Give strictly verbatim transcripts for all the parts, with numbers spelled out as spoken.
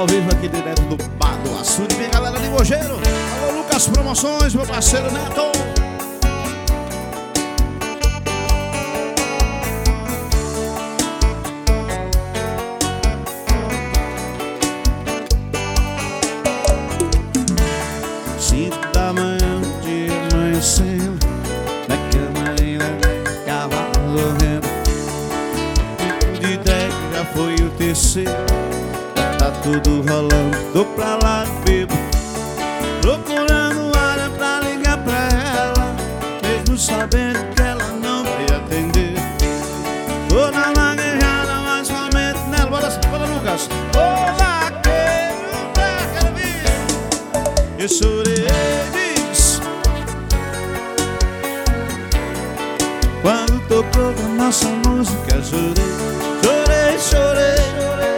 ao vivo aqui direto do Bar do Açude. Minha galera de Mogeiro. Alô, Lucas Promoções, meu parceiro Neto. Cinco da manhã, dia amanhecendo, na cama ainda tem cavalo correndo. De drag já foi o terceiro. Tá tudo rolando, tô pra lá bebo, procurando área pra ligar pra ela, mesmo sabendo que ela não vai atender. Tô na vaguejada, mas somente nela. Bora, bora, Lucas. Ô, vaqueiro, quero vir. Eu chorei, diz, quando tocou a nossa música. Chorei, chorei, chorei.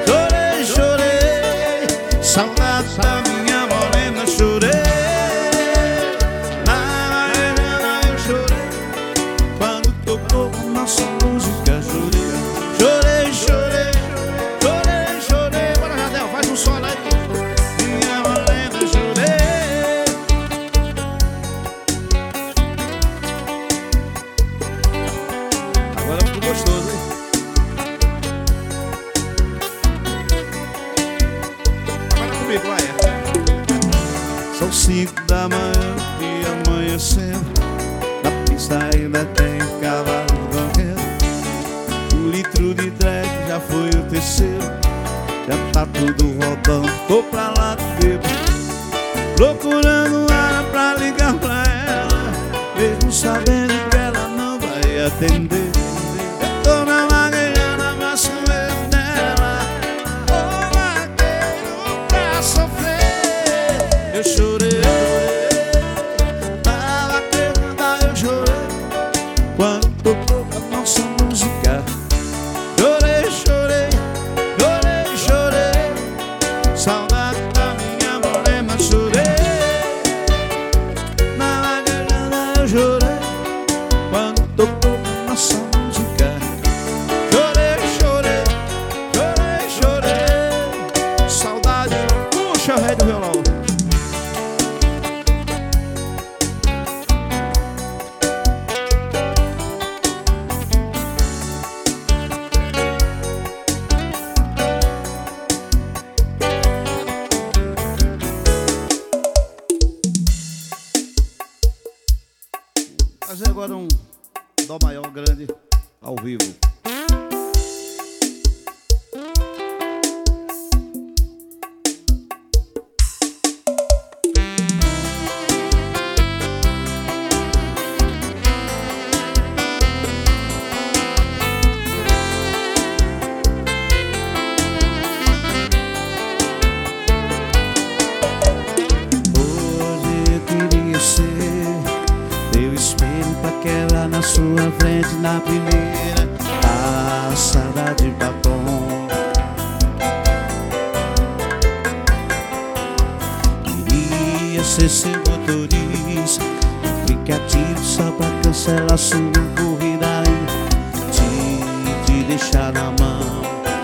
Saudade da minha morena, chorei. Na arena eu chorei, quando tocou a nossa música. Chorei, chorei, chorei, chorei, chorei. Bora, Jadel, faz um solo aí. Minha morena, chorei. Agora ficou gostoso, hein? São cinco da manhã e amanhecendo, na pista ainda tem cavalo correndo. Um litro de drag já foi o terceiro. Já tá tudo rodando, tô pra lá de bebo, procurando área pra ligar pra ela, mesmo sabendo que ela não vai atender. Eu tô na vaguejada, mas com medo dela. Ô, vaqueiro pra sofrer. Eu chorei, tava quebrada, eu chorei, quando tocou a nossa música. Chorei, chorei, chorei, chorei. Saudade da minha morena, chorei. Na vaguejada eu chorei, quando tocou a nossa música. Chorei, chorei, chorei, chorei. Saudade, puxa, rei do violão. Fazer agora um dó maior grande ao vivo. Hoje eu queria ser teu espelho pra quebrar na sua frente na primeira passada de batom. Queria ser seu motorista, aplicativo só pra cancelar sua corrida e te, te deixar na mão.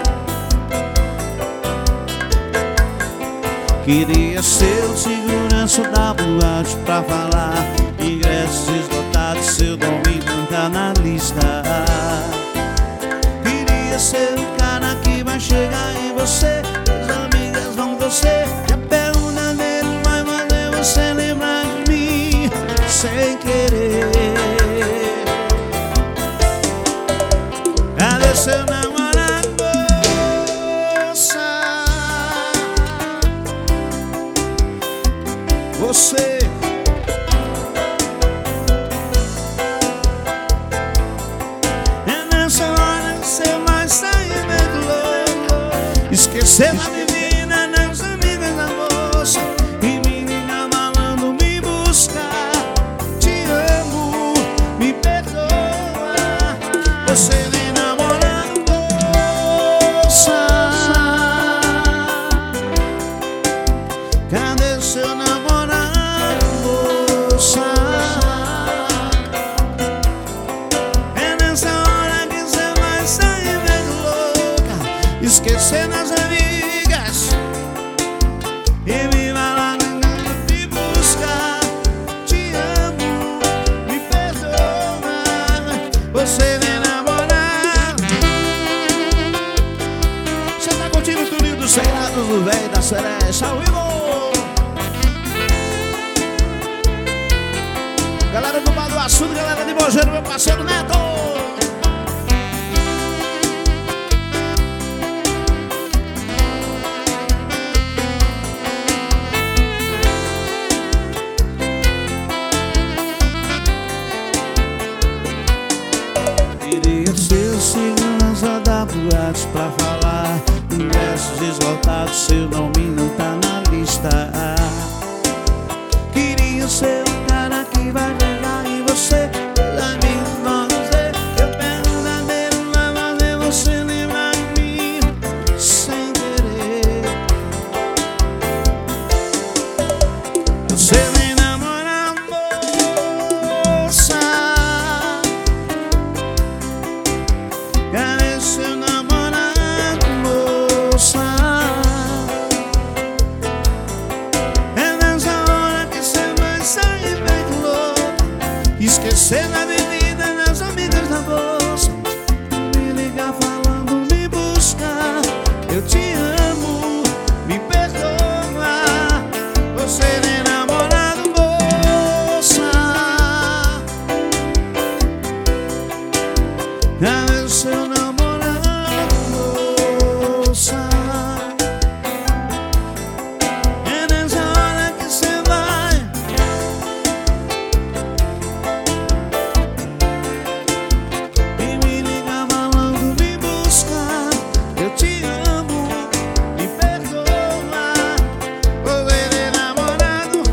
Queria ser o segurança da boate pra falar ingressos esgotados, seu nome não tá na lista. Queria ser o cara que vai chegar em você, as amigas vão torcer, e a pergunta dele vai fazer você lembrar de mim sem querer. Cadê seu namorado? Você é nessa hora que você vai sair meio louco, esquecer a menina, nas amigas da moça, e menina falando me buscar. Te amo, me perdoa. Você vem namorando moça. Cadê seu namorado? Esquecendo as amigas, mensageiro, meu parceiro Neto. Queria ser segurança da boate pra falar. Ingressos esgotados, seu nome não tá na lista. Queria ser o cara que vai pegar em você, vai me dizer que eu verdadeiro vai fazer você lembrar de mim sem querer. Você vem namorar, moça. Cadê seu namorado, moça? É nessa hora que você vai sair feito louco, esquecer da bebida nas amigas da bolsa, me ligar falando, me buscar. Eu te amo, me perdoa. Você nem namorado, moça. Cadê seu namorado, moça? É nessa hora que você vai e me liga falando, me buscar. Eu te amo, me perdoa. Você é namorado.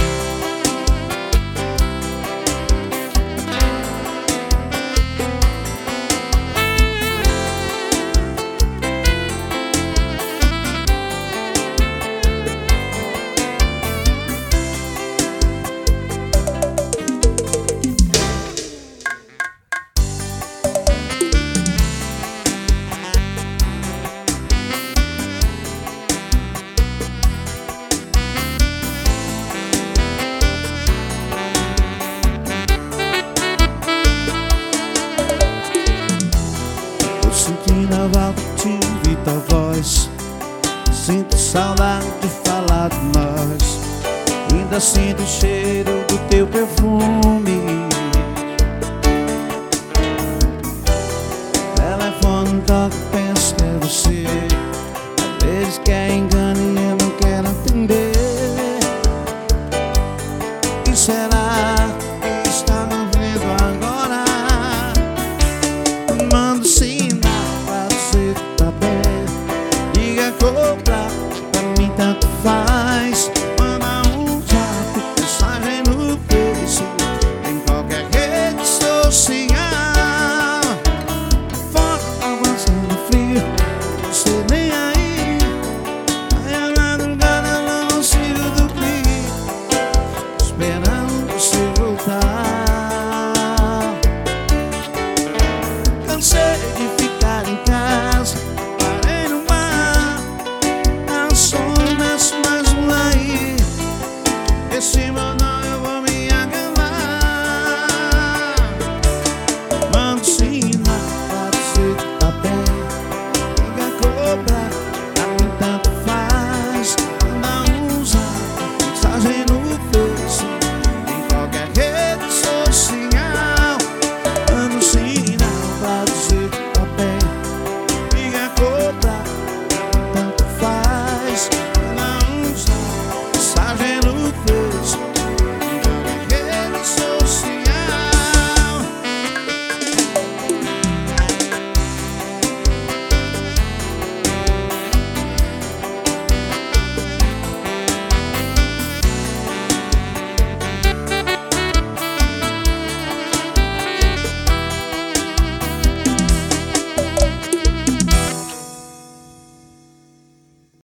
Eu sentindo a volta, te vi tua voz. Sinto saudade de falar de nós. Ainda sinto o cheiro do teu perfume. Telefone toca, penso que é você. Às vezes quer engano e eu não quero entender. E será que está me vendo agora? Mando sinal pra você que tá bem. Liga, cobra, pra mim tanto faz. Manda um zap, mensagem no Face, em qualquer rede social. Foto avançando frio, você nem aí. Aí a madrugada não consigo dormir, esperando você voltar. Cansei de ficar em casa, parei no bar. A sonho desce mais um aí. Esse modão eu vou me acabar. Mando sinal pra você que tá bem. Liga, cobra, pra mim tanto faz. Manda um zap, mensagem no Face, em qualquer rede social. Mando sinal pra você que tá bem. Liga, cobra, pra mim tanto faz. Manda um zap, mensagem no Face.